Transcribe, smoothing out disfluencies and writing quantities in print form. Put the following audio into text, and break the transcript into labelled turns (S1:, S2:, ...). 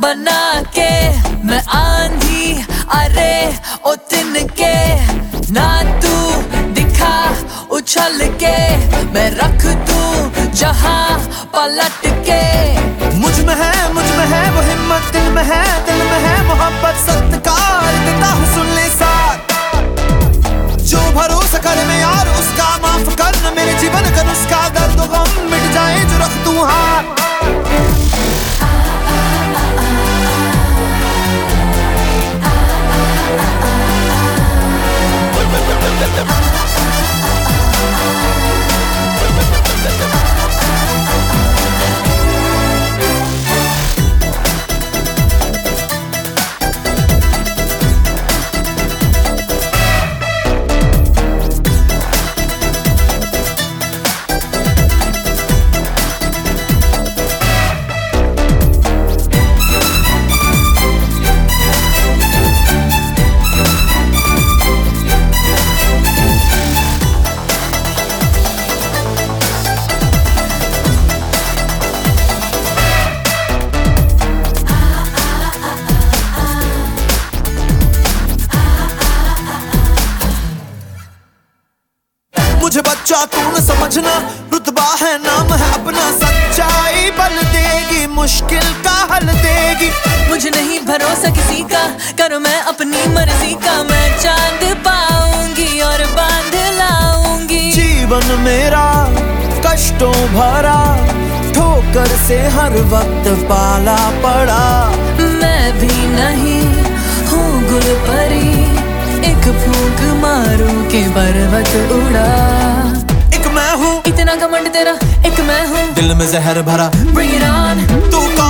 S1: बना के मैं आंधी अरे ओ तिनके ना तू दिखा उछल के मैं रख दूं जहां पलट के।
S2: मुझ में है वो हिम्मत, दिल में है मोहब्बत, सत्कार देता हूँ सुन ले साथ। जो भरोसा करे मैं यार उसका, माफ करना मेरे जीवन का नुस्खा, दर्द गम मिट जाए जो रख दूं हाथ। मुझे बच्चा तू न समझना, रुतबा है नाम है अपना, सच्चाई बल देगी मुश्किल का हल देगी।
S1: मुझे नहीं भरोसा किसी का, करो मैं अपनी मर्जी का, मैं चांद पाऊंगी और बांध लाऊंगी।
S2: जीवन मेरा कष्टों भरा, ठोकर से हर वक्त पाला पड़ा।
S1: मैं भी नहीं हूँ गुल परी, एक फूंक मारूं के पर्वत उड़ा।
S2: एक मैं हूँ
S1: इतना घमंड तेरा, एक मैं हूँ
S2: दिल में जहर भरा।
S1: Bring it on।
S2: तू